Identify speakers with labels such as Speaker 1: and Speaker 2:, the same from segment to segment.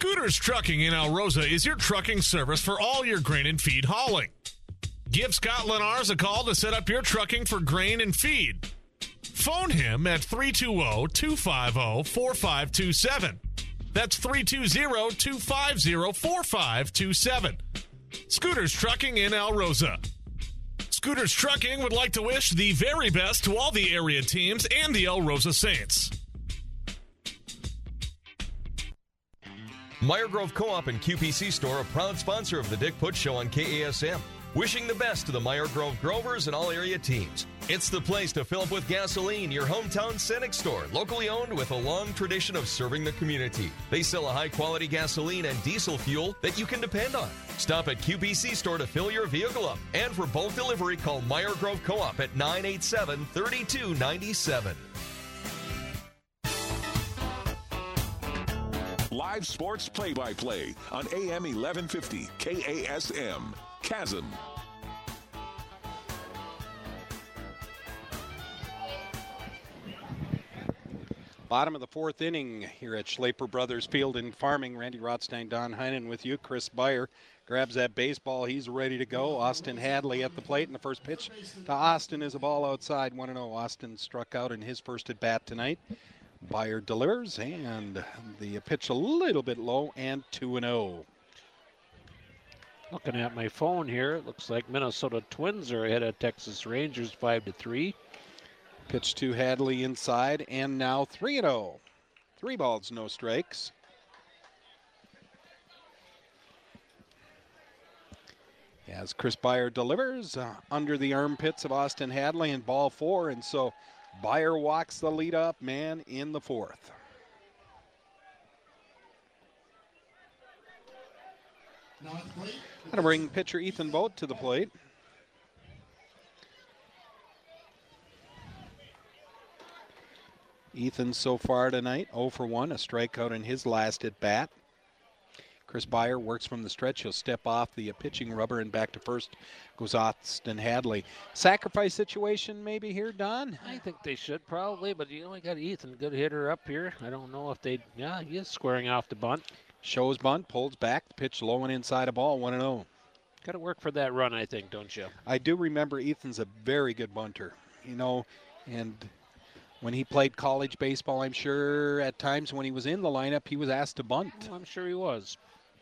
Speaker 1: Scooters Trucking in El Rosa is your trucking service for all your grain and feed hauling. Give Scott Lenars a call to set up your trucking for grain and feed. Phone him at 320-250-4527. That's 320-250-4527. Scooters Trucking in El Rosa. Scooters Trucking would like to wish the very best to all the area teams and the El Rosa Saints.
Speaker 2: Meyer Grove Co-op and QPC Store, a proud sponsor of the Dick Putz Show on KASM. Wishing the best to the Meyer Grove Grovers and all area teams. It's the place to fill up with gasoline, your hometown Cenex store, locally owned with a long tradition of serving the community. They sell a high-quality gasoline and diesel fuel that you can depend on. Stop at QPC Store to fill your vehicle up. And for bulk delivery, call Meyer Grove Co-op at 987-3297.
Speaker 3: Live sports play-by-play on AM 1150 KASM. Chasm.
Speaker 4: Bottom of the fourth inning here at Schlaper Brothers Field in Farming. Randy Rothstein, Don Heinen with you. Chris Beyer grabs that baseball. He's ready to go. Austin Hadley at the plate, and the first pitch to Austin is a ball outside. 1-0. Austin struck out in his first at bat tonight. Beyer delivers, and the pitch a little bit low, and 2-0.
Speaker 5: Looking at my phone here, it looks like Minnesota Twins are ahead of Texas Rangers 5-3.
Speaker 4: Pitch to Hadley inside, and now 3-0. 3 balls, no strikes. As Chris Beyer delivers under the armpits of Austin Hadley, and ball 4, and so Beyer walks the lead-up man in the fourth. Going to bring pitcher Ethan Vogt to the plate. Ethan so far tonight, 0 for 1, a strikeout in his last at bat. Chris Beyer works from the stretch. He'll step off the pitching rubber and back to first goes Austin Hadley. Sacrifice situation maybe here, Don?
Speaker 5: I think they should probably, but you only got Ethan, good hitter up here. I don't know if they, yeah, he is squaring off the bunt.
Speaker 4: Shows bunt, pulls back, pitch low and inside a ball, 1-0.
Speaker 5: Got to work for that run, I think, don't you?
Speaker 4: I do remember Ethan's a very good bunter, you know, and when he played college baseball, I'm sure at times when he was in the lineup, he was asked to bunt.
Speaker 5: Oh, I'm sure he was.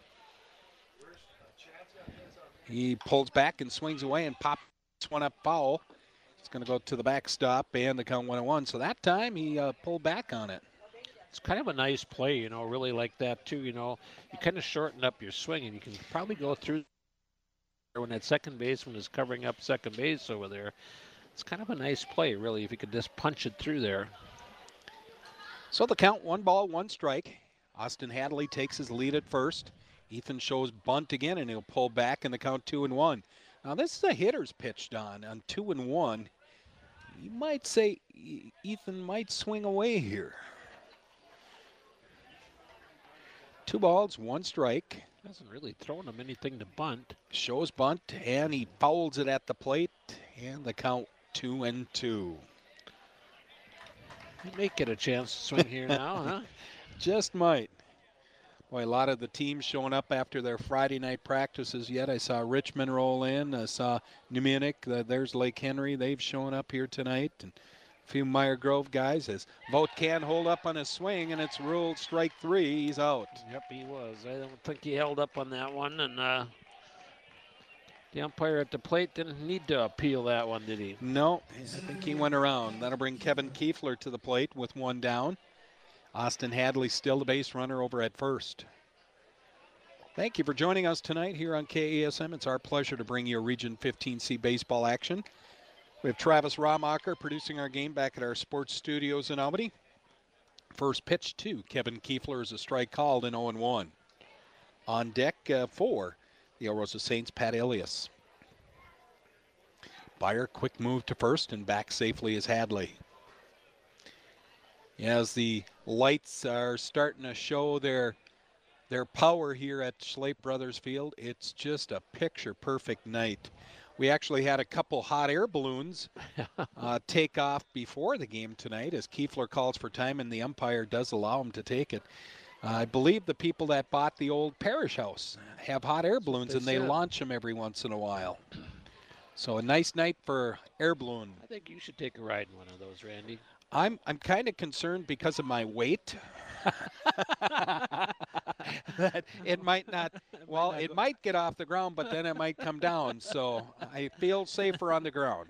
Speaker 4: He pulls back and swings away and pops one up foul. It's going to go to the backstop and the count 1-1. So that time he pulled back on it.
Speaker 5: It's kind of a nice play, you know, really like that too, you know. You kind of shorten up your swing and you can probably go through when that second baseman is covering up second base over there. It's kind of a nice play, really, if you could just punch it through there.
Speaker 4: So the count, 1 ball, 1 strike. Austin Hadley takes his lead at first. Ethan shows bunt again, and he'll pull back in the count 2-1. Now, this is a hitter's pitch, Don, on 2-1. You might say Ethan might swing away here. 2 balls, 1 strike.
Speaker 5: Hasn't really thrown him anything to bunt.
Speaker 4: Shows bunt, and he fouls it at the plate, and the count 2-2.
Speaker 5: He may get a chance to swing here now, huh?
Speaker 4: Just might. Boy, a lot of the teams showing up after their Friday night practices yet. I saw Richmond roll in. I saw New Munich. There's Lake Henry. They've shown up here tonight. And a few Meyer Grove guys as Vogt can hold up on his swing, and it's ruled strike 3. He's out.
Speaker 5: Yep, he was. I don't think he held up on that one. And the umpire at the plate didn't need to appeal that one, did he?
Speaker 4: No, I think he went around. That'll bring Kevin Kiefler to the plate with 1 down. Austin Hadley still the base runner over at first. Thank you for joining us tonight here on KASM. It's our pleasure to bring you Region 15C baseball action. We have Travis Ramacher producing our game back at our sports studios in Albany. First pitch to Kevin Kiefler is a strike called in 0-1. On deck for the El Rosa Saints, Pat Elias. Beyer, quick move to first and back safely is Hadley. As the lights are starting to show their power here at Schlape Brothers Field, it's just a picture-perfect night. We actually had a couple hot air balloons take off before the game tonight as Kiefler calls for time, and the umpire does allow him to take it. I believe the people that bought the old parish house have hot air balloons, and they launch them every once in a while. So a nice night for air balloon.
Speaker 5: I think you should take a ride in one of those, Randy.
Speaker 4: I'm kind of concerned because of my weight. That it might not, well, it might get off the ground, but then it might come down. So I feel safer on the ground.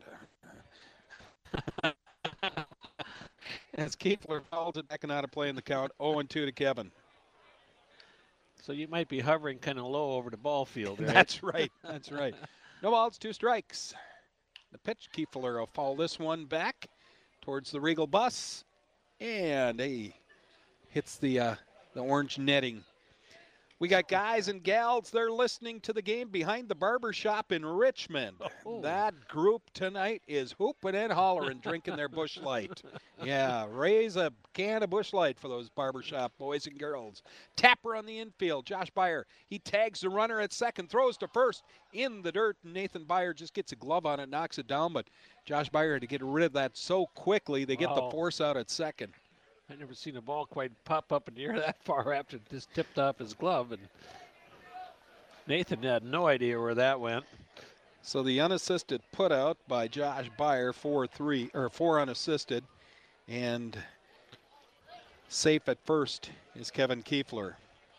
Speaker 4: As Kiefler fouls it back and out of play in the count, 0-2 to Kevin.
Speaker 5: So you might be hovering kind of low over the ball field. Right?
Speaker 4: That's right. That's right. No balls, 2 strikes. The pitch, Kiefler will foul this one back towards the Regal bus, and he hits the orange netting. We got guys and gals, they're listening to the game behind the barber shop in Richmond. Oh. That group tonight is hooping and hollering, drinking their Busch Light. Yeah, raise a can of Busch Light for those barbershop boys and girls. Tapper on the infield, Josh Beyer. He tags the runner at second, throws to first in the dirt. Nathan Beyer just gets a glove on it, knocks it down, but Josh Beyer had to get rid of that so quickly, they get the force out at second.
Speaker 5: I never seen a ball quite pop up in the air that far after it just tipped off his glove, and Nathan had no idea where that went.
Speaker 4: So the unassisted put out by Josh Beyer, 4 unassisted, and safe at first is Kevin Kiefler.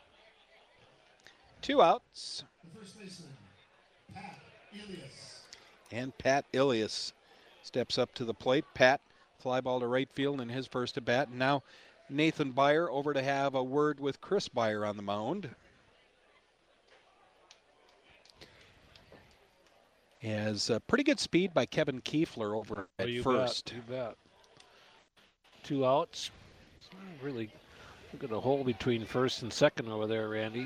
Speaker 4: 2 outs.
Speaker 6: The first baseman, Pat Ilias.
Speaker 4: And Pat Ilias steps up to the plate. Pat, fly ball to right field in his first at bat. And now Nathan Beyer over to have a word with Chris Beyer on the mound. Has pretty good speed by Kevin Kiefler over at first.
Speaker 5: You bet. 2 outs. Really look at a hole between first and second over there, Randy.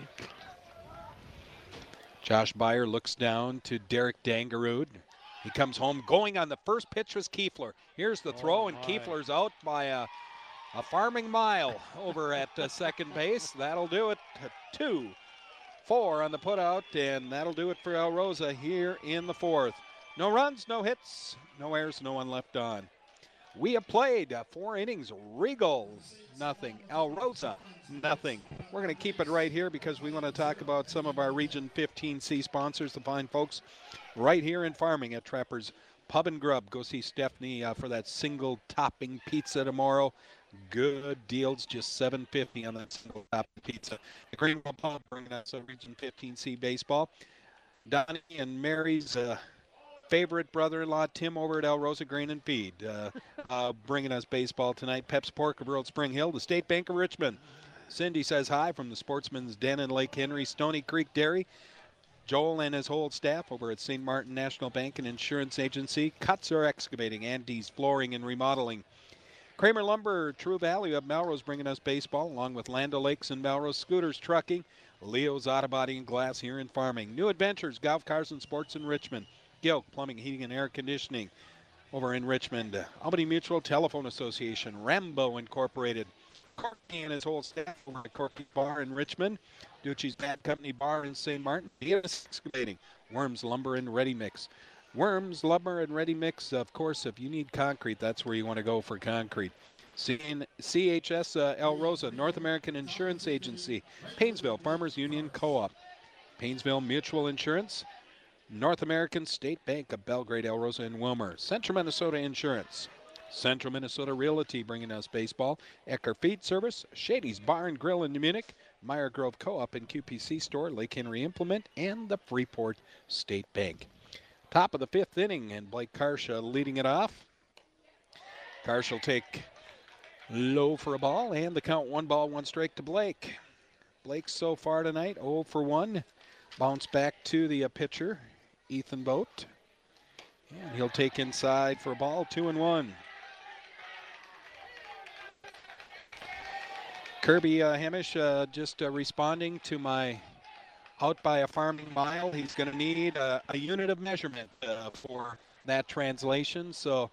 Speaker 4: Josh Beyer looks down to Derek Dangerud. He comes home. Going on the first pitch was Kiefler. Here's the throw, and Kiefler's out by a farming mile over at second base. That'll do it. 2-4 on the putout, and that'll do it for El Rosa here in the 4th. No runs, no hits, no errors, no one left on. We have played 4 innings. Regal, nothing. El Rosa, nothing. We're going to keep it right here because we want to talk about some of our Region 15C sponsors, the fine folks right here in Farming at Trapper's Pub and Grub. Go see Stephanie for that single topping pizza tomorrow. Good deals, just $7.50 on that single topping pizza. The Greenville Pub bringing us a Region 15C baseball. Donnie and Mary's favorite brother-in-law, Tim, over at El Rosa Grain and Feed, bringing us baseball tonight. Pep's Pork of Earl Spring Hill, the State Bank of Richmond. Cindy says hi from the Sportsman's Den in Lake Henry, Stony Creek Dairy. Joel and his whole staff over at St. Martin National Bank and Insurance Agency. Kutzer Excavating, Andy's Flooring and Remodeling. Kramer Lumber, True Value of Melrose bringing us baseball, along with Land O'Lakes and Melrose Scooters Trucking. Leo's Auto Body and Glass here in Farming. New Adventures, Golf Cars and Sports in Richmond. Gilk Plumbing, Heating and Air Conditioning over in Richmond. Albany Mutual Telephone Association. Rambo Incorporated. Corky and his whole staff over at Corky Bar in Richmond. Ducci's Bat Company Bar in St. Martin. Davis Excavating. Worms Lumber and Ready Mix. Worms Lumber and Ready Mix. Of course, if you need concrete, that's where you want to go for concrete. CHS El Rosa, North American Insurance Agency. Painesville Farmers Union Co-op. Painesville Mutual Insurance. North American State Bank of Belgrade, El Rosa, and Wilmer. Central Minnesota Insurance. Central Minnesota Realty bringing us baseball. Ecker Feed Service. Shady's Bar and Grill in Munich. Meyer Grove Co-op and QPC Store. Lake Henry Implement. And the Freeport State Bank. Top of the 5th inning, and Blake Karsh leading it off. Karsh will take low for a ball, and the count 1 ball, 1 strike to Blake. Blake so far tonight, 0 for 1. Bounce back to the pitcher, Ethan Boat. And he'll take inside for a ball, 2-1. Kirby Hamish just responding to my out by a farming mile. He's going to need a unit of measurement for that translation. So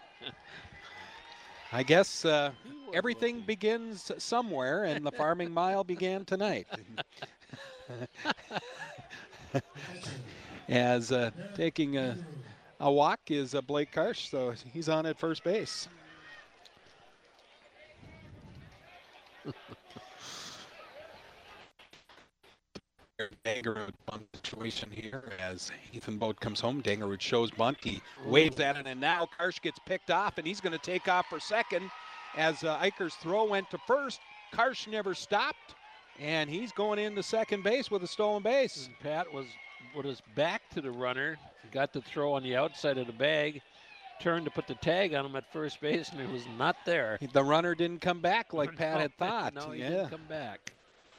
Speaker 4: I guess everything begins somewhere, and the farming mile began tonight. As taking a walk is Blake Karsh, so he's on at first base. Dangerud bunt situation here as Ethan Boat comes home. Dangerud shows bunt. He waves at it, and now Karsh gets picked off, and he's going to take off for second as Eicher's throw went to first. Karsh never stopped, and he's going into second base with a stolen base.
Speaker 5: And Pat was put his back to the runner, got the throw on the outside of the bag, turned to put the tag on him at first base, and it was not there.
Speaker 4: The runner didn't come back like Pat had thought.
Speaker 5: No, he didn't come back.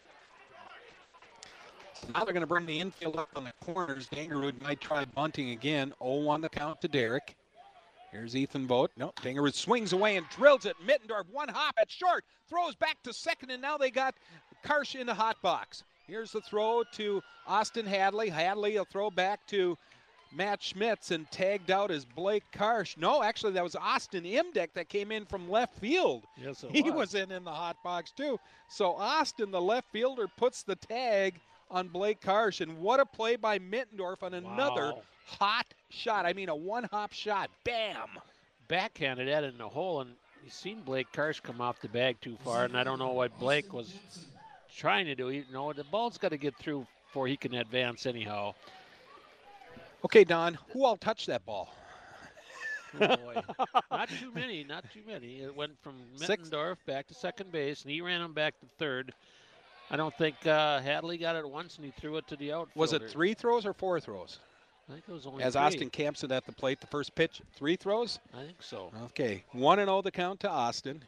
Speaker 4: Now they're going to bring the infield up on the corners. Dangerud might try bunting again. 0-1 the count to Derek. Here's Ethan Boat. No, Dangerud swings away and drills it. Mittendorf, one hop at short, throws back to second, and now they got Karsh in the hot box. Here's the throw to Austin Hadley. Hadley will throw back to Matt Schmitz, and tagged out as Blake Karsh. No, actually, that was Austin Imdeck that came in from left field.
Speaker 5: Yes,
Speaker 4: he was in the hot box, too. So Austin, the left fielder, puts the tag on Blake Karsh, and what a play by Mittendorf on another hot shot. I mean, a one-hop shot. Bam!
Speaker 5: Backhanded that in the hole, and you seen Blake Karsh come off the bag too far, and I don't know what Blake was trying to do. You know, the ball's got to get through before he can advance anyhow.
Speaker 4: Okay, Don, who all touched that ball?
Speaker 5: Oh boy. Not too many. It went from Mittendorf back to second base, and he ran him back to third. I don't think Hadley got it once, and he threw it to the outfielder.
Speaker 4: Was it 3 throws or 4 throws?
Speaker 5: I think it was only
Speaker 4: As
Speaker 5: 3.
Speaker 4: Austin Campson at the plate, the first pitch, 3 throws?
Speaker 5: I think so.
Speaker 4: Okay, 1-0 the count to Austin.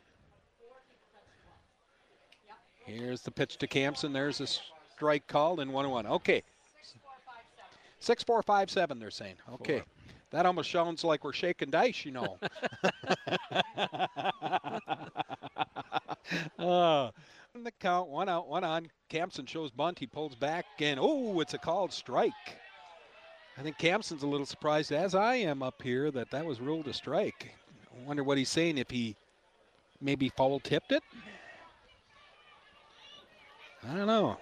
Speaker 4: Here's the pitch to Campson. There's a strike called, and 1-1. Okay. 6-4-5-7, they're saying. Okay.
Speaker 5: 4.
Speaker 4: That almost sounds like we're shaking dice, you know. The count, 1 out, 1 on. Campson shows bunt. He pulls back, and it's a called strike. I think Campson's a little surprised, as I am up here, that was ruled a strike. I wonder what he's saying, if he maybe foul-tipped it. I don't know.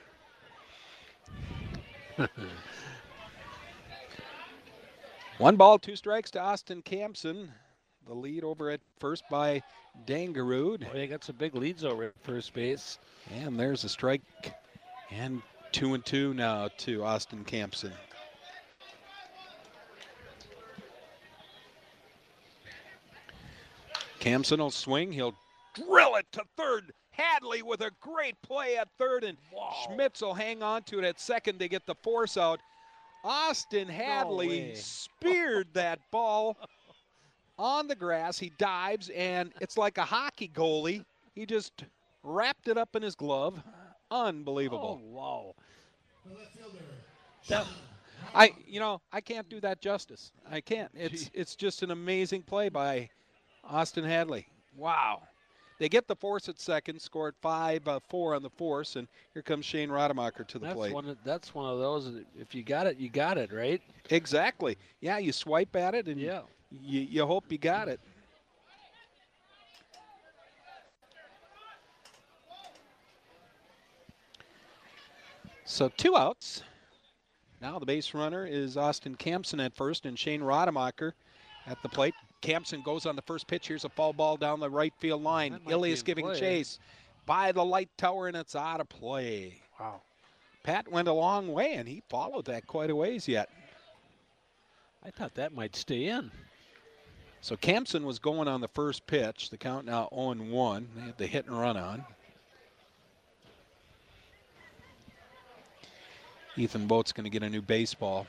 Speaker 4: 1 ball, 2 strikes to Austin Campson. The lead over at first by Dangerud.
Speaker 5: Boy, they got some big leads over at first base.
Speaker 4: And there's a strike. And 2-2 now to Austin Campson. Campson will swing. He'll drill it to third. Hadley with a great play at third, and Schmitz will hang on to it at second to get the force out. Austin Hadley speared that ball on the grass. He dives, and it's like a hockey goalie. He just wrapped it up in his glove. Unbelievable.
Speaker 5: Oh, wow.
Speaker 4: I can't do that justice. I can't. It's just an amazing play by Austin Hadley. Wow. They get the force at second, scored 5-4 on the force, and here comes Shane Rademacher to the plate.
Speaker 5: That's one of those, if you got it, you got it, right?
Speaker 4: Exactly. Yeah, you swipe at it, and you hope you got it. So 2 outs. Now the base runner is Austin Campson at first, and Shane Rademacher at the plate. Campson goes on the first pitch. Here's a foul ball down the right field line. Ilias giving chase by the light tower, and it's out of play.
Speaker 5: Wow.
Speaker 4: Pat went a long way, and he followed that quite a ways yet.
Speaker 5: I thought that might stay in.
Speaker 4: So Campson was going on the first pitch. The count now 0-1. They had the hit and run on. Ethan Boat's going to get a new baseball.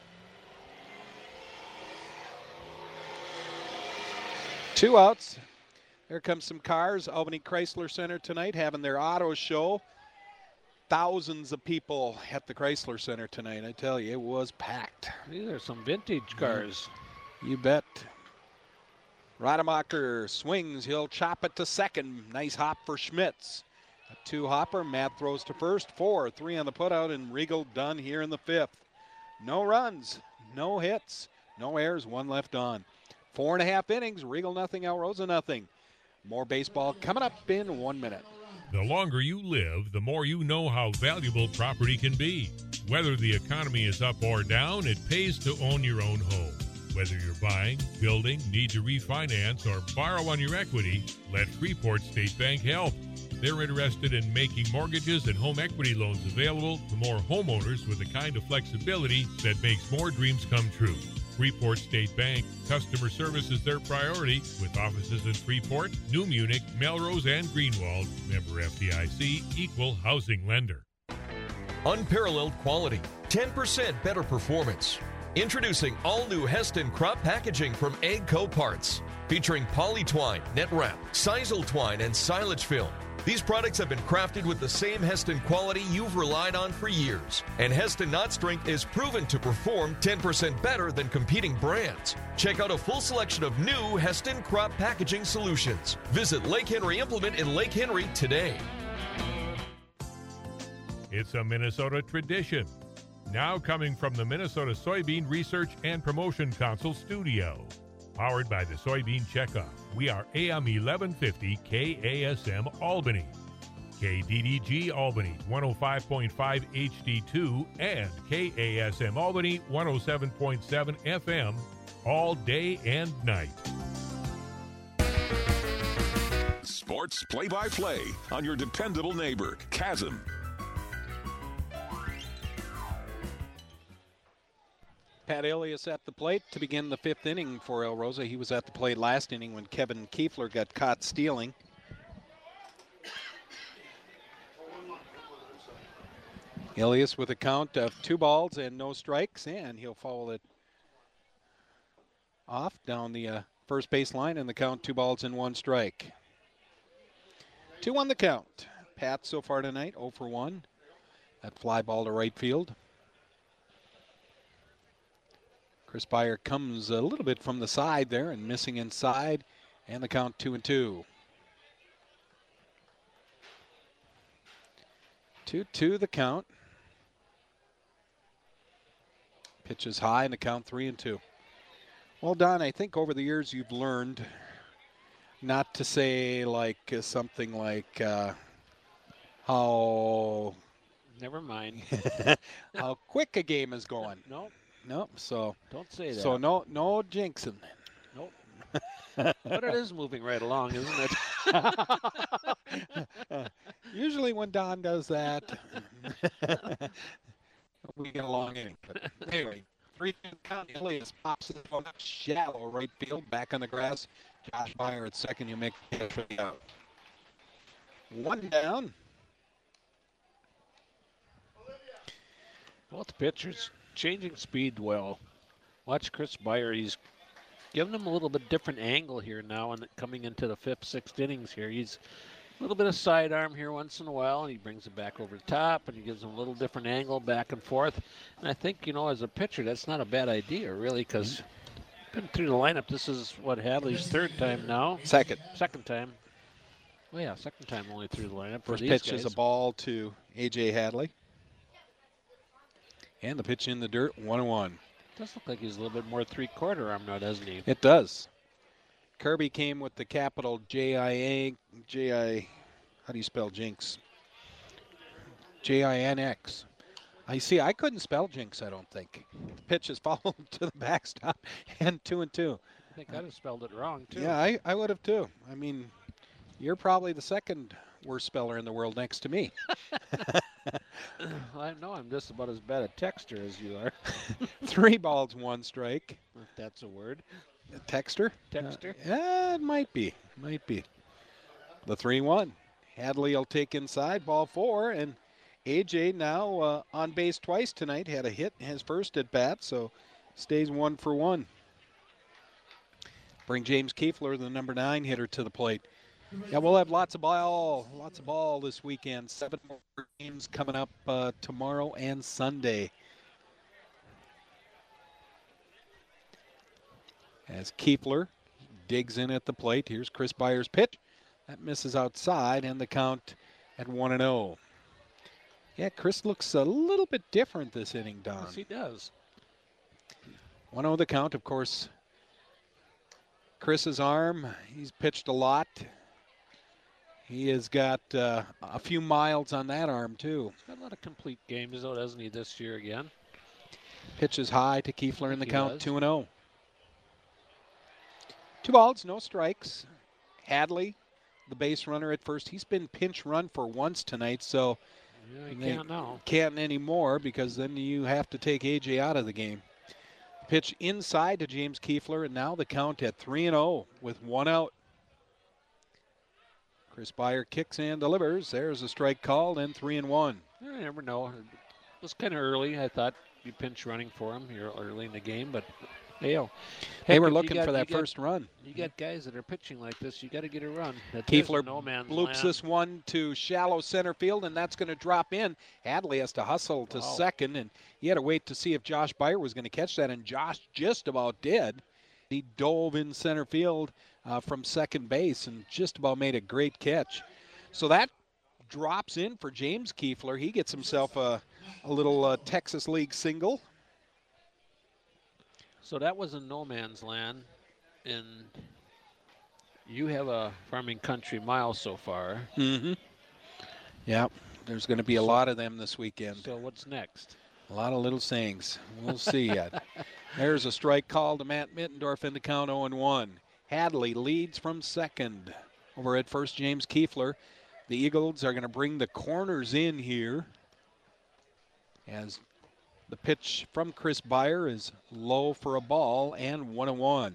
Speaker 4: 2 outs. Here comes some cars. Albany Chrysler Center tonight having their auto show. Thousands of people at the Chrysler Center tonight. I tell you, it was packed.
Speaker 5: These are some vintage cars.
Speaker 4: You bet. Rademacher swings. He'll chop it to second. Nice hop for Schmitz. A 2-hopper. Matt throws to first. 4, 3 on the putout, and Regal done here in the 5th. No runs, no hits, no errors, 1 left on. 4.5 innings. Regal nothing, Alrosa nothing. More baseball coming up in 1 minute.
Speaker 7: The longer you live, the more you know how valuable property can be. Whether the economy is up or down, it pays to own your own home. Whether you're buying, building, need to refinance, or borrow on your equity, let Freeport State Bank help. They're interested in making mortgages and home equity loans available to more homeowners with the kind of flexibility that makes more dreams come true. Freeport State Bank. Customer service is their priority, with offices in Freeport, New Munich, Melrose, and Greenwald. Member FDIC, equal housing lender.
Speaker 2: Unparalleled quality, 10% better performance. Introducing all-new Heston crop packaging from AGCO Parts. Featuring poly twine, net wrap, sisal twine, and silage film. These products have been crafted with the same Heston quality you've relied on for years. And Heston knot strength is proven to perform 10% better than competing brands. Check out a full selection of new Heston crop packaging solutions. Visit Lake Henry Implement in Lake Henry today.
Speaker 7: It's a Minnesota tradition. Now coming from the Minnesota Soybean Research and Promotion Council studio. Powered by the Soybean Checkoff, we are AM 1150 KASM Albany, KDDG Albany 105.5 HD2, and KASM Albany 107.7 FM all day and night.
Speaker 3: Sports play-by-play on your dependable neighbor, Chasm.
Speaker 4: Pat Elias at the plate to begin the fifth inning for El Rosa. He was at the plate last inning when Kevin Kiefler got caught stealing. Elias with a count of 2 balls and no strikes, and he'll foul it off down the first base line, and the count 2 balls and 1 strike. 2-1 the count. Pat so far tonight 0 for 1. That fly ball to right field. Chris Beyer comes a little bit from the side there and missing inside, and the count 2-2. 2-2 the count. Pitch is high and the count 3-2. Well, Don, I think over the years you've learned not to say like something like how.
Speaker 5: Never mind.
Speaker 4: How quick a game is going.
Speaker 5: Nope.
Speaker 4: So
Speaker 5: don't say that.
Speaker 4: So no jinxing.
Speaker 5: Nope. But it is moving right along, isn't it?
Speaker 4: Usually when Don does that, we get along anyway. But anyway, 3-2 count. Elias pops it on up shallow right field, back on the grass. Josh Beyer at second. You make the catch for the out. 1 down.
Speaker 5: Both pitchers changing speed well. Watch Chris Beyer. He's giving him a little bit different angle here now, and coming into the 5th, 6th innings here. He's a little bit of sidearm here once in a while, and he brings it back over the top, and he gives him a little different angle back and forth. And I think, as a pitcher, that's not a bad idea, really, because been through the lineup. This is what, Hadley's 3rd time now?
Speaker 4: Second time.
Speaker 5: Oh yeah, 2nd time only through the lineup.
Speaker 4: First pitch is a ball to A.J. Hadley. And the pitch in the dirt, 1-1.
Speaker 5: Does look like he's a little bit more 3/4 arm now, doesn't he?
Speaker 4: It does. Kirby came with the capital J-I-A, how do you spell jinx? J-I-N-X. I see, I couldn't spell jinx, I don't think. The pitch is fouled to the backstop, and 2-2.
Speaker 5: I think I'd have spelled it wrong, too.
Speaker 4: Yeah, I would have, too. I mean, you're probably the second worst speller in the world next to me.
Speaker 5: I know I'm just about as bad a texter as you are.
Speaker 4: 3 balls, 1 strike.
Speaker 5: If that's a word.
Speaker 4: A texter?
Speaker 5: Texter?
Speaker 4: Yeah, it might be. The 3-1. Hadley will take inside, ball 4, and AJ now on base twice tonight. Had a hit in his first at bat, so stays 1 for 1. Bring James Kiefler, the number 9 hitter, to the plate. Yeah, we'll have lots of ball this weekend. 7 more games coming up tomorrow and Sunday. As Kiefler digs in at the plate, here's Chris Beyer's pitch. That misses outside, and the count at 1-0. Yeah, Chris looks a little bit different this inning, Don.
Speaker 5: Yes, he does.
Speaker 4: 1-0 the count, of course. Chris's arm, he's pitched a lot. He has got a few miles on that arm, too.
Speaker 5: He's got a lot of complete games, though, doesn't he, this year again?
Speaker 4: Pitches high to Kiefler in the count, 2-0. 2 balls, no strikes. Hadley the base runner at first. He's been pinch run for once tonight, so
Speaker 5: Yeah, you can't now.
Speaker 4: Can't anymore because then you have to take A.J. out of the game. Pitch inside to James Kiefler, and now the count at 3-0 with one out. Chris Beyer kicks and delivers. There's a strike called, and 3-1.
Speaker 5: You never know. It was kind of early. I thought be pinch running for him here early in the game, but they
Speaker 4: were looking for that first run.
Speaker 5: You got guys that are pitching like this. You got to get a run.
Speaker 4: Kiefler
Speaker 5: no man's
Speaker 4: bloops
Speaker 5: land.
Speaker 4: this one to shallow center field, and that's going to drop in. Hadley has to hustle to second, and he had to wait to see if Josh Beyer was going to catch that, and Josh just about did. He dove in center field from second base and just about made a great catch. So that drops in for James Kiefler. He gets himself a little Texas League single.
Speaker 5: So that was in no man's land, and you have a Farming Country mile so far.
Speaker 4: Mm-hmm. Yeah, there's going to be a lot of them this weekend.
Speaker 5: So what's next?
Speaker 4: A lot of little sayings. We'll see yet. There's a strike call to Matt Mittendorf in the count 0-1. Hadley leads from second. Over at first, James Kiefler. The Eagles are going to bring the corners in here as the pitch from Chris Beyer is low for a ball and 1-1.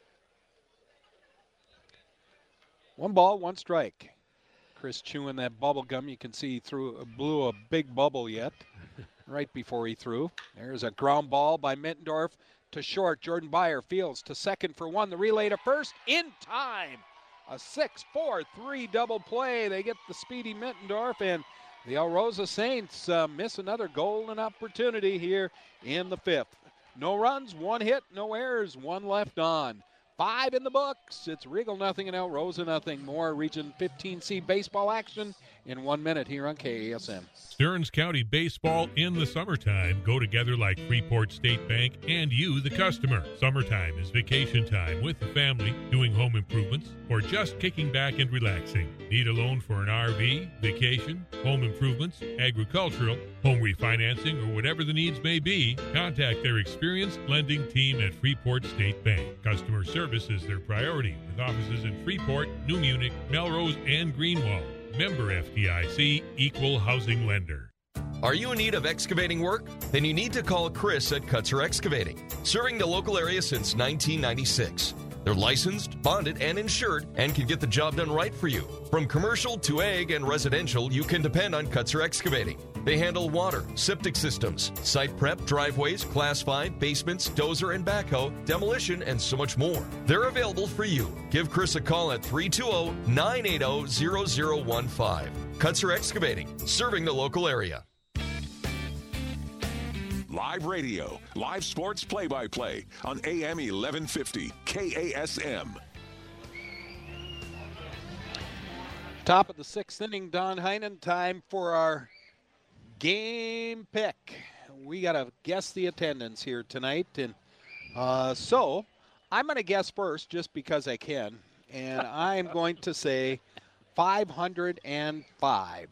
Speaker 4: 1 ball, 1 strike. Chris chewing that bubble gum. You can see he blew a big bubble yet right before he threw. There's a ground ball by Mittendorf to short. Jordan Beyer fields to second for 1. The relay to first in time. A 6-4-3 double play. They get the speedy Mittendorf, and the El Rosa Saints miss another golden opportunity here in the 5th. No runs, 1 hit, no errors, 1 left on. 5 in the books. It's Regal nothing and El Rosa nothing. More Region 15C baseball action in 1 minute here on KASM.
Speaker 7: Stearns County baseball in the summertime go together like Freeport State Bank and you, the customer. Summertime is vacation time with the family, doing home improvements, or just kicking back and relaxing. Need a loan for an RV, vacation, home improvements, agricultural, home refinancing, or whatever the needs may be? Contact their experienced lending team at Freeport State Bank. Customer service is their priority, with offices in Freeport, New Munich, Melrose, and Greenwald. Member FDIC, Equal Housing Lender.
Speaker 2: Are you in need of excavating work? Then you need to call Chris at Kutzer Excavating, serving the local area since 1996. They're licensed, bonded, and insured, and can get the job done right for you. From commercial to ag and residential, you can depend on Kutzer Excavating. They handle water, septic systems, site prep, driveways, Class 5, basements, dozer and backhoe, demolition, and so much more. They're available for you. Give Chris a call at 320-980-0015. Kutzer Excavating, serving the local area.
Speaker 3: Live radio, live sports play-by-play on AM 1150 KASM.
Speaker 4: Top of the 6th inning, Don Heinen. Time for our game pick. We got to guess the attendance here tonight. And so I'm going to guess first just because I can. And I'm going to say 505.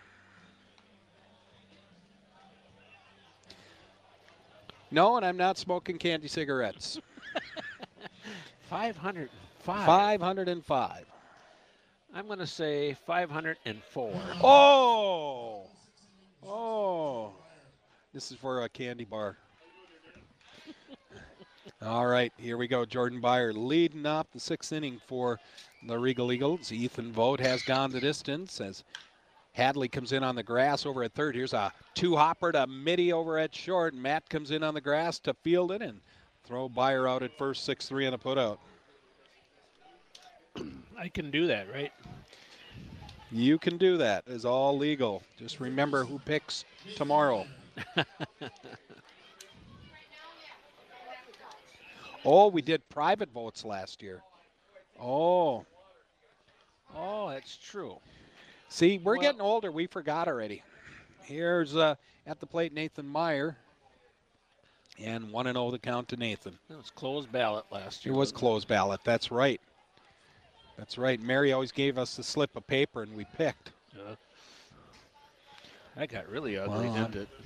Speaker 4: No, and I'm not smoking candy cigarettes.
Speaker 5: 505.
Speaker 4: 505.
Speaker 5: I'm going to say 504.
Speaker 4: Oh! This is for a candy bar. All right, here we go. Jordan Beyer leading off the 6th inning for the Regal Eagles. Ethan Vogt has gone the distance as Hadley comes in on the grass over at third. Here's a 2-hopper to Mitty over at short. Matt comes in on the grass to field it and throw Beyer out at first, 6-3 on a putout.
Speaker 5: I can do that, right?
Speaker 4: You can do that. It's all legal. Just remember who picks tomorrow. Oh, we did private votes last year. Oh,
Speaker 5: that's true.
Speaker 4: See, we're getting older. We forgot already. Here's at the plate Nathan Meyer. And 1-0 the count to Nathan.
Speaker 5: It was closed ballot last year.
Speaker 4: It was closed ballot. That's right. That's right. Mary always gave us the slip of paper, and we picked.
Speaker 5: That got really ugly, didn't it?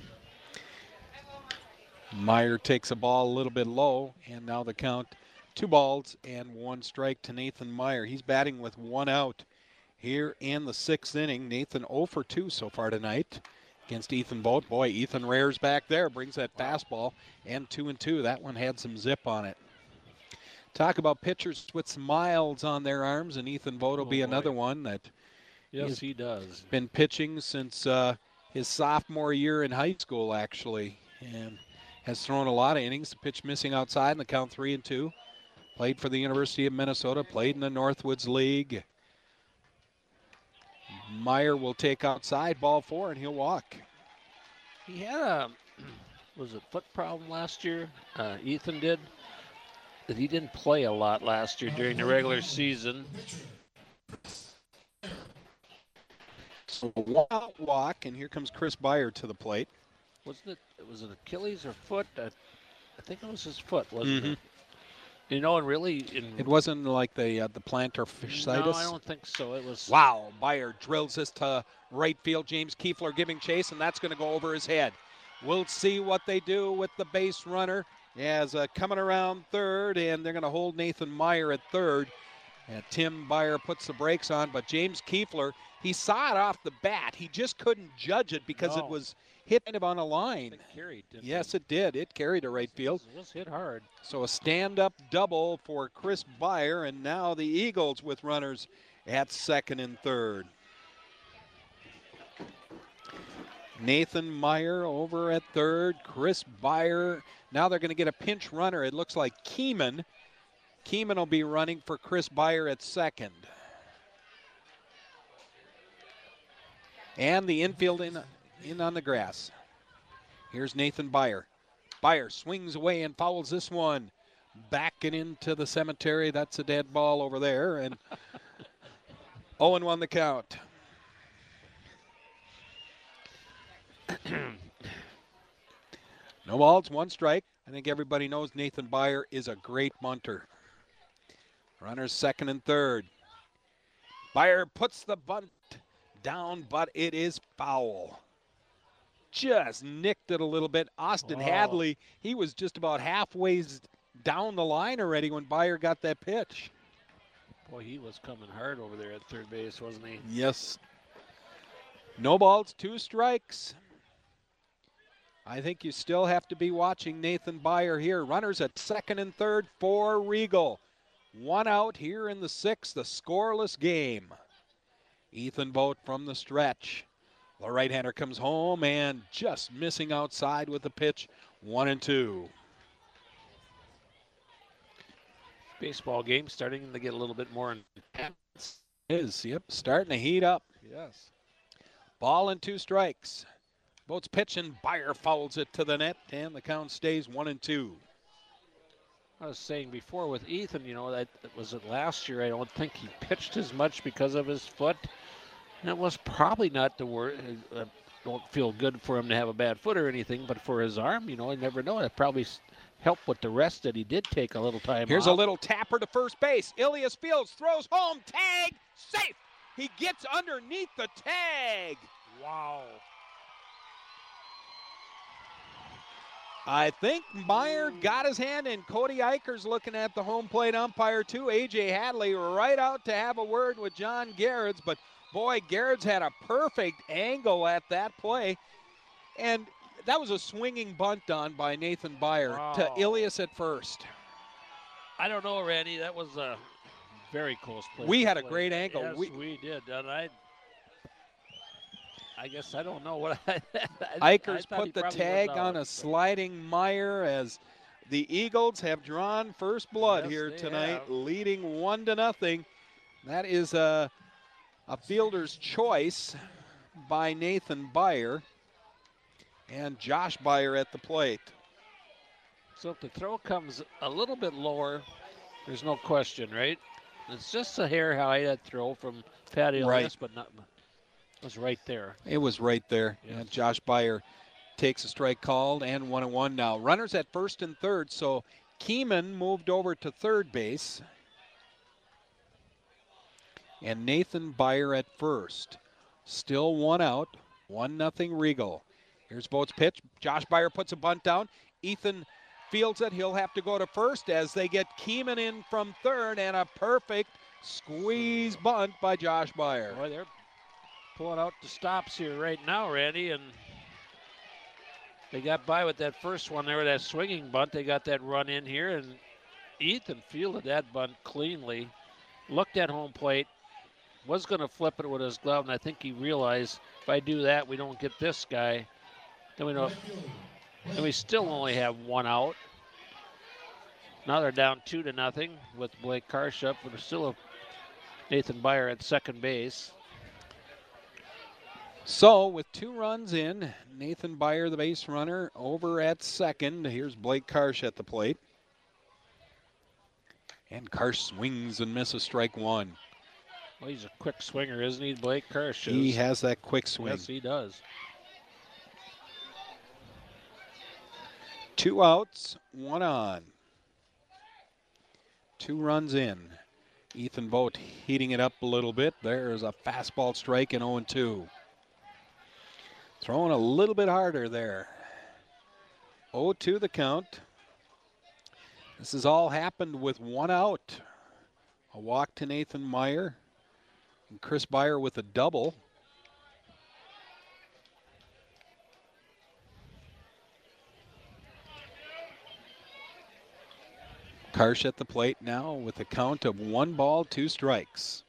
Speaker 4: Meyer takes a ball a little bit low, and now the count 2 balls and 1 strike to Nathan Meyer. He's batting with 1 out here in the 6th inning. Nathan 0 for 2 so far tonight against Ethan Vogt. Boy, Ethan rears back there, brings that fastball, and 2-2. That one had some zip on it. Talk about pitchers with smiles on their arms, and Ethan Vogt will be another one that
Speaker 5: Yes, he does.
Speaker 4: been pitching since his sophomore year in high school, actually, and has thrown a lot of innings. Pitch missing outside in the count 3-2. Played for the University of Minnesota, played in the Northwoods League. Meyer will take outside, ball 4, and he'll walk.
Speaker 5: He had a foot problem last year? Ethan did. That he didn't play a lot last year during the regular season.
Speaker 4: So one out walk, and here comes Chris Beyer to the plate.
Speaker 5: Was it Achilles or foot? I think it was his foot, wasn't it? You know, and really,
Speaker 4: It wasn't like the plantar fasciitis?
Speaker 5: No, I don't think so. It was.
Speaker 4: Wow, Beyer drills this to right field. James Kiefler giving chase, and that's going to go over his head. We'll see what they do with the base runner as coming around third, and they're going to hold Nathan Meyer at third. And Tim Beyer puts the brakes on, but James Kiefler, he saw it off the bat. He just couldn't judge it because it was hit kind of on a line.
Speaker 5: It carried, didn't
Speaker 4: Yes, it did. It carried to right field.
Speaker 5: It was hit hard.
Speaker 4: So a stand-up double for Chris Beyer, and now the Eagles with runners at second and third. Nathan Meyer over at third. Chris Beyer. Now they're going to get a pinch runner. It looks like Keeman. Keeman will be running for Chris Beyer at second. And the infield in on the grass. Here's Nathan Beyer. Beyer swings away and fouls this one. Backing into the cemetery. That's a dead ball over there. And 0-1 the count. No balls, 1 strike. I think everybody knows Nathan Beyer is a great bunter. Runners second and third. Beyer puts the bunt down, but it is foul. Just nicked it a little bit. Austin Hadley, he was just about halfway down the line already when Beyer got that pitch.
Speaker 5: Boy, he was coming hard over there at third base, wasn't he?
Speaker 4: Yes. No balls, 2 strikes. I think you still have to be watching Nathan Beyer here. Runners at second and third for Regal. 1 out here in the 6th, the scoreless game. Ethan Vogt from the stretch. The right-hander comes home and just missing outside with the pitch. 1-2.
Speaker 5: Baseball game starting to get a little bit more intense.
Speaker 4: Yep, starting to heat up.
Speaker 5: Yes.
Speaker 4: Ball and 2 strikes. Vogt's pitching. Beyer fouls it to the net, and the count stays 1-2.
Speaker 5: I was saying before with Ethan, you know, that was it last year. I don't think he pitched as much because of his foot. And it was probably not the worst. Don't feel good for him to have a bad foot or anything, but for his arm, you know, I never know. It probably helped with the rest that he did take a little time
Speaker 4: Here's
Speaker 5: off.
Speaker 4: a little tapper to first base. Ilias Fields throws home. Tag. Safe. He gets underneath the tag.
Speaker 5: Wow.
Speaker 4: I think Meyer got his hand in. Cody Eicher's looking at the home plate umpire, too. A.J. Hadley right out to have a word with John Gerrits. But, boy, Gerrits had a perfect angle at that play. And that was a swinging bunt done by Nathan Beyer to Ilias at first.
Speaker 5: I don't know, Randy. That was a very close play.
Speaker 4: We had a great angle.
Speaker 5: Yes, we did. And I guess I don't know what
Speaker 4: Eichers put the tag on a sliding Meyer as the Eagles have drawn first blood here tonight, leading 1-0. That is a fielder's choice by Nathan Beyer and Josh Beyer at the plate.
Speaker 5: So if the throw comes a little bit lower, there's no question, right? It's just a hair high, that throw from Patty Ilias, but not. It was right there.
Speaker 4: It was right there.
Speaker 5: Yes.
Speaker 4: And Josh Beyer takes a strike called, and 1-1 now. Runners at first and third, so Keeman moved over to third base. And Nathan Beyer at first. Still 1 out, 1-0 Regal. Here's Vogt's pitch. Josh Beyer puts a bunt down. Ethan fields it. He'll have to go to first as they get Keeman in from third, and a perfect Squeeze bunt by Josh Beyer.
Speaker 5: Boy, they're pulling out the stops here right now, Randy, and they got by with that first one there, that swinging bunt. They got that run in here, and Ethan fielded that bunt cleanly, looked at home plate, was going to flip it with his glove, and I think he realized if I do that, we don't get this guy. Then we still only have one out. Now they're down 2-0 with Blake Karshup, but there's still Nathan Beyer at second base.
Speaker 4: So with 2 runs in, Nathan Beyer, the base runner, over at second. Here's Blake Karsh at the plate. And Karsh swings and misses strike 1.
Speaker 5: Well, he's a quick swinger, isn't he, Blake Karsh?
Speaker 4: He has that quick swing.
Speaker 5: Yes, he does.
Speaker 4: 2 outs, 1 on. 2 runs in. Ethan Vogt heating it up a little bit. There's a fastball strike in 0-2. Throwing a little bit harder there. 0-2 the count. This has all happened with 1 out. A walk to Nathan Meyer. And Chris Beyer with a double. Karsh at the plate now with a count of 1 ball, 2 strikes.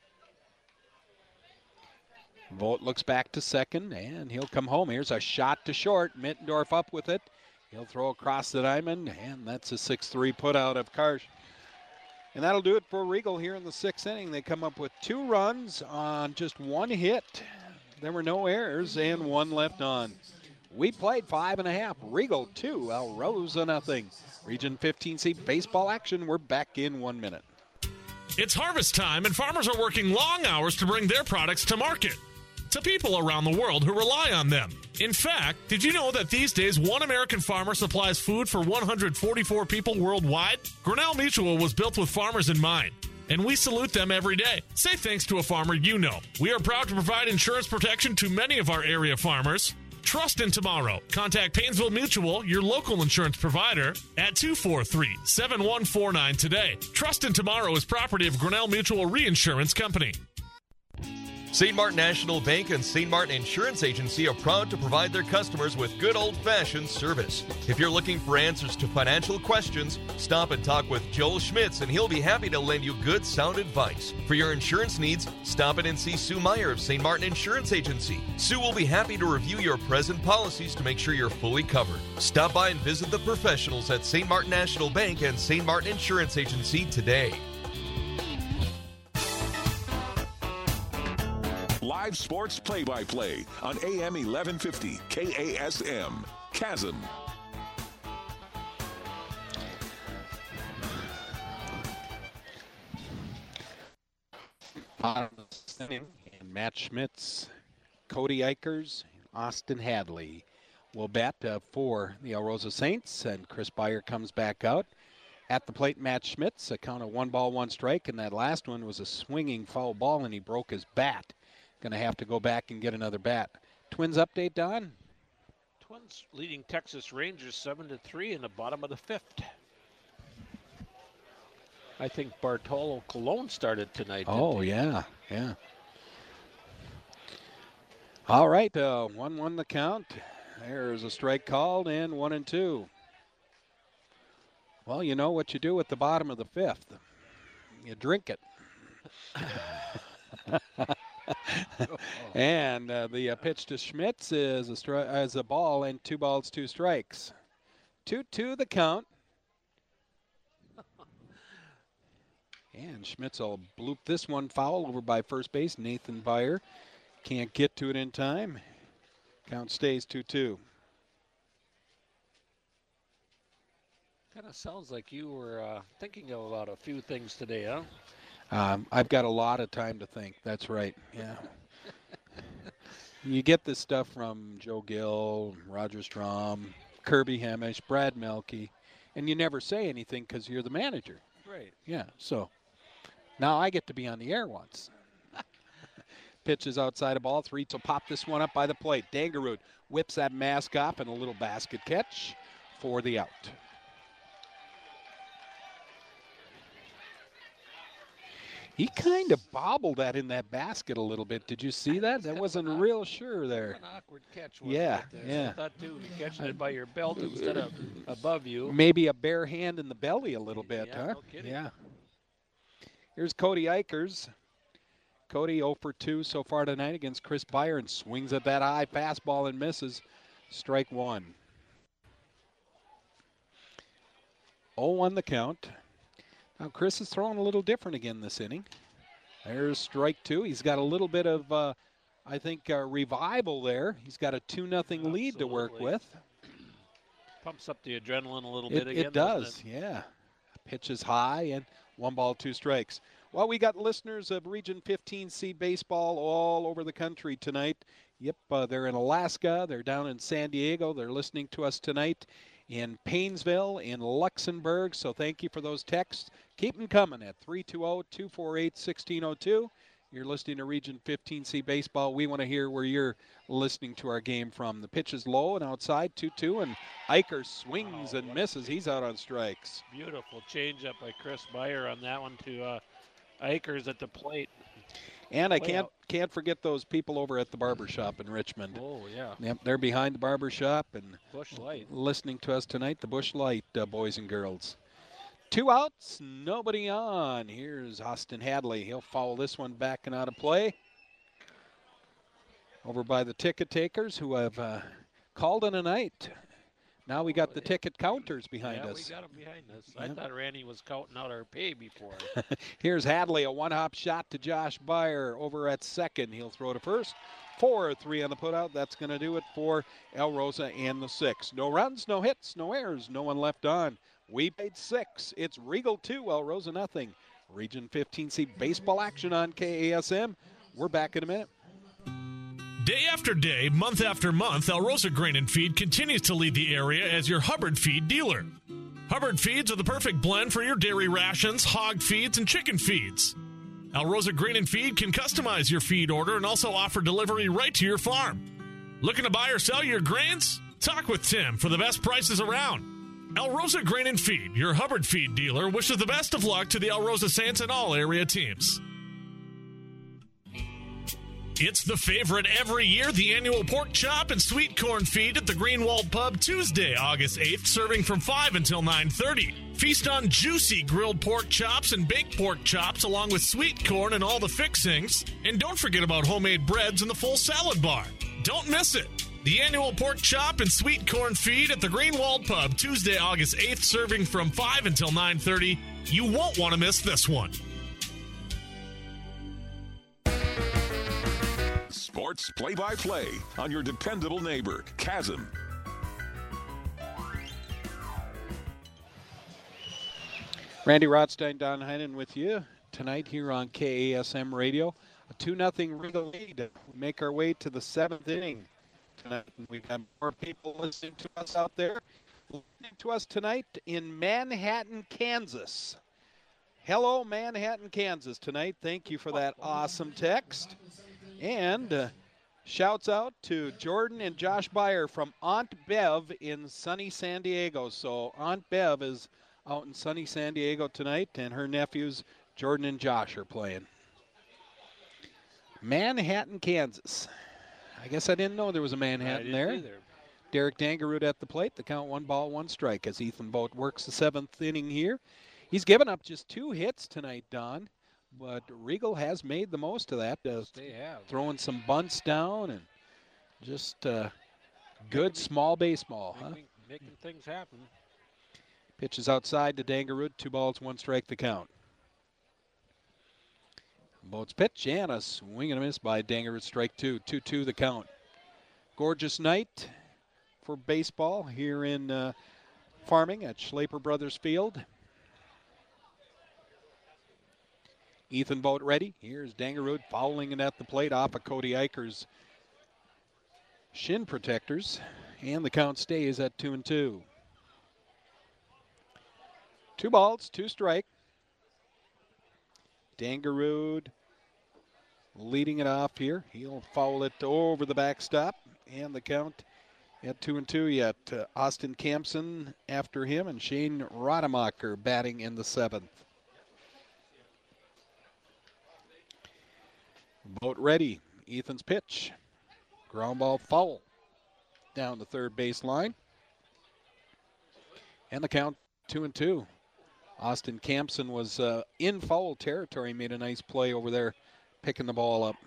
Speaker 4: Vogt looks back to second, and he'll come home. Here's a shot to short. Mittendorf up with it. He'll throw across the diamond, and that's a 6-3 putout of Karsh. And that'll do it for Regal here in the 6th inning. They come up with 2 runs on just 1 hit. There were no errors and 1 left on. We played 5.5. Regal 2, Alrosa nothing. Region 15 seed baseball action. We're back in 1 minute.
Speaker 1: It's harvest time, and farmers are working long hours to bring their products to market, to people around the world who rely on them. In fact, did you know that these days one American farmer supplies food for 144 people worldwide? Grinnell Mutual was built with farmers in mind, and we salute them every day. Say thanks to a farmer you know. We are proud to provide insurance protection to many of our area farmers. Trust in tomorrow. Contact Painesville Mutual, your local insurance provider, at 243-7149 today. Trust in Tomorrow is property of Grinnell Mutual Reinsurance Company.
Speaker 2: St. Martin National Bank and St. Martin Insurance Agency are proud to provide their customers with good old-fashioned service. If you're looking for answers to financial questions, stop and talk with Joel Schmitz, and he'll be happy to lend you good, sound advice. For your insurance needs, stop in and see Sue Meyer of St. Martin Insurance Agency. Sue will be happy to review your present policies to make sure you're fully covered. Stop by and visit the professionals at St. Martin National Bank and St. Martin Insurance Agency today.
Speaker 3: Live sports play-by-play on AM 1150 KASM. Chasm.
Speaker 4: And Matt Schmitz, Cody Eichers, Austin Hadley will bat for the Alrosa Saints, and Chris Beyer comes back out. At the plate, Matt Schmitz, a count of 1 ball, 1 strike, and that last one was a swinging foul ball, and he broke his bat. Going to have to go back and get another bat. Twins update, Don?
Speaker 5: Twins leading Texas Rangers 7-3 in the bottom of the 5th. I think Bartolo Colon started tonight.
Speaker 4: Oh, yeah. All right, 1-1 the count. There's a strike called, and 1-2. Well, you know what you do at the bottom of the 5th. You drink it. And the pitch to Schmitz is a ball and 2 balls, 2 strikes. 2-2 the count. And Schmitz will bloop this one foul over by first base. Nathan Beyer can't get to it in time. Count stays 2-2.
Speaker 5: Kind of sounds like you were thinking about a few things today, huh?
Speaker 4: I've got a lot of time to think. That's right. Yeah. You get this stuff from Joe Gill, Roger Strom, Kirby Hemish, Brad Melke, and you never say anything because you're the manager.
Speaker 5: Right.
Speaker 4: Yeah. So now I get to be on the air once. Pitch is outside a ball. 3 to pop this one up by the plate. Dangerud whips that mask off and a little basket catch for the out. He kind of bobbled that in that basket a little bit. Did you see that? That wasn't real sure there.
Speaker 5: An awkward catch. Wasn't
Speaker 4: Yeah,
Speaker 5: it there?
Speaker 4: yeah.
Speaker 5: I thought too, catching it by your belt instead of above you.
Speaker 4: Maybe a bare hand in the belly a little bit,
Speaker 5: Yeah,
Speaker 4: huh?
Speaker 5: no kidding.
Speaker 4: Yeah. Here's Cody Eichers. Cody 0 for 2 so far tonight against Chris Byron. Swings at that high fastball and misses. Strike one. 0-1 the count. Now Chris is throwing a little different again this inning. There's strike two. He's got a little bit of, I think, revival there. He's got a 2-0 lead to work
Speaker 5: Absolutely.
Speaker 4: with.
Speaker 5: Pumps up the adrenaline a little bit again.
Speaker 4: It
Speaker 5: doesn't
Speaker 4: does, yeah. Pitch is high and 1 ball, 2 strikes. Well, we got listeners of Region 15C baseball all over the country tonight. Yep, they're in Alaska. They're down in San Diego. They're listening to us tonight in Paynesville, in Luxembourg. So thank you for those texts. Keep them coming at 320-248-1602. You're listening to Region 15C baseball. We want to hear where you're listening to our game from. The pitch is low and outside, 2-2, and Eicher swings and misses. He's out on strikes.
Speaker 5: Beautiful changeup by Chris Beyer on that one to Eichers at the plate.
Speaker 4: And I
Speaker 5: Way
Speaker 4: can't forget those people over at the barber shop in Richmond.
Speaker 5: Oh, yeah.
Speaker 4: Yep, they're behind the barber shop and
Speaker 5: Bush Light.
Speaker 4: listening to us tonight, the Bush Light boys and girls. 2 outs, nobody on. Here's Austin Hadley. He'll foul this one back and out of play. Over by the ticket takers who have called in a night. Now we got the ticket counters behind
Speaker 5: Yeah,
Speaker 4: us.
Speaker 5: we got him behind us.
Speaker 4: Yep.
Speaker 5: I thought Randy was counting out our pay before.
Speaker 4: Here's Hadley, a one-hop shot to Josh Beyer over at second. He'll throw to first. 4-3 on the putout. That's going to do it for El Rosa and the 6. No runs, no hits, no errors, no one left on. We paid 6. It's Regal 2, El Rosa nothing. Region 15C baseball action on KASM. We're back in a minute.
Speaker 1: Day after day, month after month, El Rosa Grain and Feed continues to lead the area as your Hubbard feed dealer. Hubbard feeds are the perfect blend for your dairy rations, hog feeds, and chicken feeds. El Rosa Grain and Feed can customize your feed order and also offer delivery right to your farm. Looking to buy or sell your grains? Talk with Tim for the best prices around. El Rosa Grain and Feed, your Hubbard feed dealer, wishes the best of luck to the El Rosa Saints and all area teams. It's the favorite every year, the annual pork chop and sweet corn feed at the Greenwald Pub Tuesday, August 8th, serving from 5 until 9:30. Feast on juicy grilled pork chops and baked pork chops along with sweet corn and all the fixings. And don't forget about homemade breads and the full salad bar. Don't miss it. The annual pork chop and sweet corn feed at the Greenwald Pub Tuesday, August 8th, serving from 5 until 9:30. You won't want to miss this one.
Speaker 3: Sports play-by-play on your dependable neighbor, Chasm.
Speaker 4: Randy Rothstein, Don Heinen with you tonight here on KASM Radio. A 2-0 Regal lead. We make our way to the 7th inning tonight. We've got more people listening to us out there. Listening to us tonight in Manhattan, Kansas. Hello, Manhattan, Kansas tonight. Thank you for that awesome text. And shouts out to Jordan and Josh Beyer from Aunt Bev in sunny San Diego. So Aunt Bev is out in sunny San Diego tonight, and her nephews Jordan and Josh are playing. Manhattan, Kansas. I guess I didn't know there was a Manhattan there.
Speaker 5: Either.
Speaker 4: Derek Dangerud at the plate. The count 1 ball, 1 strike as Ethan Boat works the 7th inning here. He's given up just 2 hits tonight, Don. But Regal has made the most of that,
Speaker 5: They have.
Speaker 4: throwing some bunts down and just good small baseball. Huh?
Speaker 5: Making things happen.
Speaker 4: Pitches outside to Dangerud, 2 balls, 1 strike the count. Boat's pitch and a swing and a miss by Dangerud, strike 2. 2-2 the count. Gorgeous night for baseball here in Farming at Schlaper Brothers Field. Ethan Boat ready. Here's Dangerud fouling it at the plate off of Cody Eicher's shin protectors. And the count stays at 2-2. 2 balls, 2 strike. Dangerud leading it off here. He'll foul it over the backstop. And the count at 2-2 yet. Austin Campson after him and Shane Rademacher batting in the 7th. Boat ready. Ethan's pitch. Ground ball foul. Down the third baseline. And the count 2-2. Austin Campson was in foul territory, made a nice play over there, picking the ball up.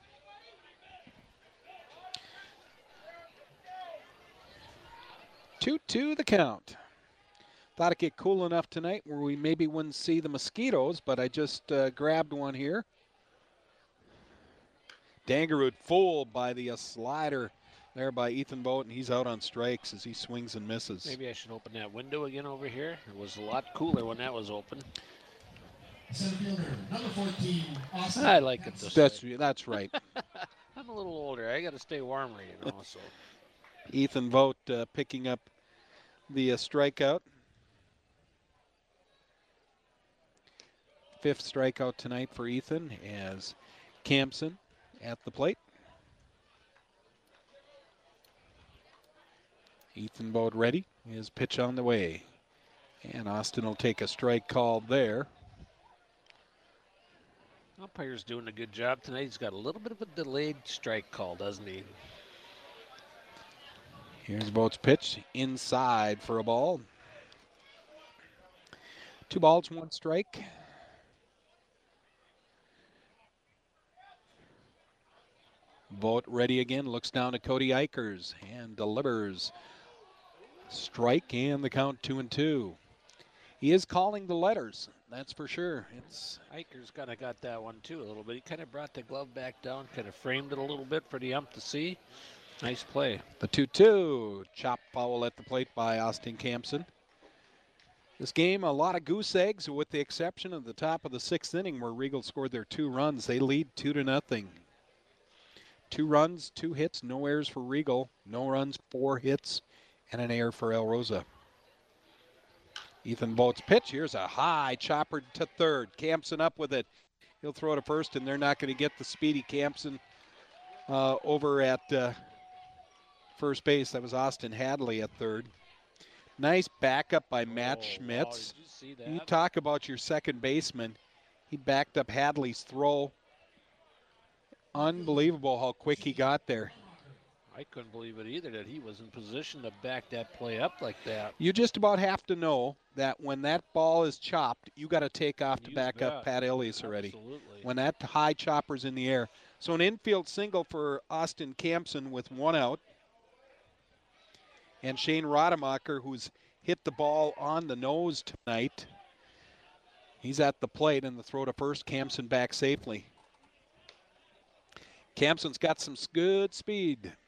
Speaker 4: Two the count. Thought it'd get cool enough tonight where we maybe wouldn't see the mosquitoes, but I just grabbed one here. Dangerud fooled by the slider there by Ethan Boat, and he's out on strikes as he swings and misses.
Speaker 5: Maybe I should open that window again over here. It was a lot cooler when that was open.
Speaker 6: Center fielder, number 14, Austin.
Speaker 5: I like it this way.
Speaker 4: That's right.
Speaker 5: I'm a little older. I got to stay warmer, you know. So
Speaker 4: Ethan Vogt picking up the strikeout. 5th strikeout tonight for Ethan as Campson at the plate. Ethan Vogt ready. His pitch on the way. And Austin will take a strike called there.
Speaker 5: umpire's doing a good job tonight. He's got a little bit of a delayed strike call, doesn't he?
Speaker 4: Here's Vogt's pitch inside for a ball. 2 balls, 1 strike. Vogt ready again, looks down to Cody Eichers and delivers. Strike and the count 2-2. He is calling the letters, that's for sure.
Speaker 5: Eichers kind of got that one too a little bit. He kind of brought the glove back down, kind of framed it a little bit for the ump to see. Nice play.
Speaker 4: The 2-2, chop foul at the plate by Austin Campson. This game, a lot of goose eggs, with the exception of the top of the 6th inning where Regal scored their 2 runs. They lead 2-0. 2 runs, 2 hits, no errors for Regal. No runs, 4 hits, and an error for El Rosa. Ethan Vogt's pitch. Here's a high chopper to third. Campson up with it. He'll throw to first, and they're not going to get the speedy Campson over at first base. That was Austin Hadley at third. Nice backup by Matt Schmitz.
Speaker 5: Wow, did you see that?
Speaker 4: You talk about your second baseman. He backed up Hadley's throw. Unbelievable how quick he got there.
Speaker 5: I couldn't believe it either that he was in position to back that play up like that.
Speaker 4: You just about have to know that when that ball is chopped, you got to take off to
Speaker 5: You
Speaker 4: back
Speaker 5: bet.
Speaker 4: up Pat Elias already.
Speaker 5: Absolutely.
Speaker 4: When that high chopper's in the air. So an infield single for Austin Campson with 1 out. And Shane Rademacher, who's hit the ball on the nose tonight. He's at the plate, and the throw to first, Campson back safely. Campson's got some good speed.